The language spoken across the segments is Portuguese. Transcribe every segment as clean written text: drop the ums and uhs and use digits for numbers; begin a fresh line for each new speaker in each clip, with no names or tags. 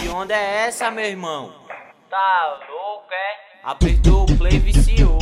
Que onda é essa, meu irmão?
Tá louco, é?
Apertou o play, viciou.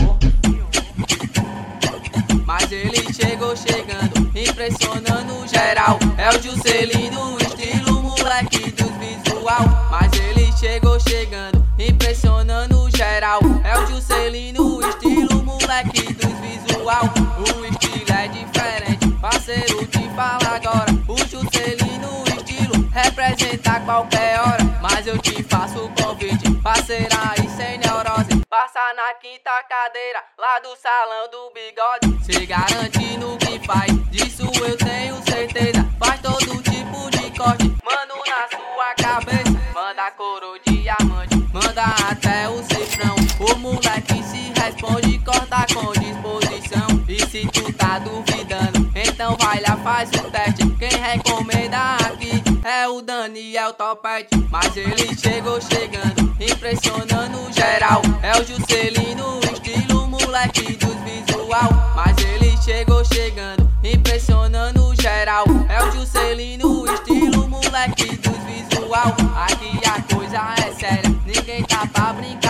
Mas ele chegou chegando, impressionando geral. É o Juscelino, estilo moleque dos visual. Mas ele chegou chegando, impressionando geral. É o Juscelino, estilo moleque dos visual. O estilo é diferente, parceiro, te fala agora. O Juscelino, estilo, representa a qualquer hora. Mas eu te faço o convite, parceira e sem neurose. Passa na quinta cadeira, lá do salão do bigode. Se garante no que faz, disso eu tenho certeza. Faz todo tipo de corte, mano, na sua cabeça. Manda couro, diamante, manda até o cifrão. O moleque se responde, corta com disposição. E se tu tá duvidando, então vai lá, faz o teste. Quem recomenda aqui é o Daniel Topete. Mas ele chegou chegando, impressionando geral. É o Juscelino, estilo moleque dos visual. Mas ele chegou chegando, impressionando geral. É o Juscelino, estilo moleque dos visual. Aqui a coisa é séria, ninguém tá pra brincar.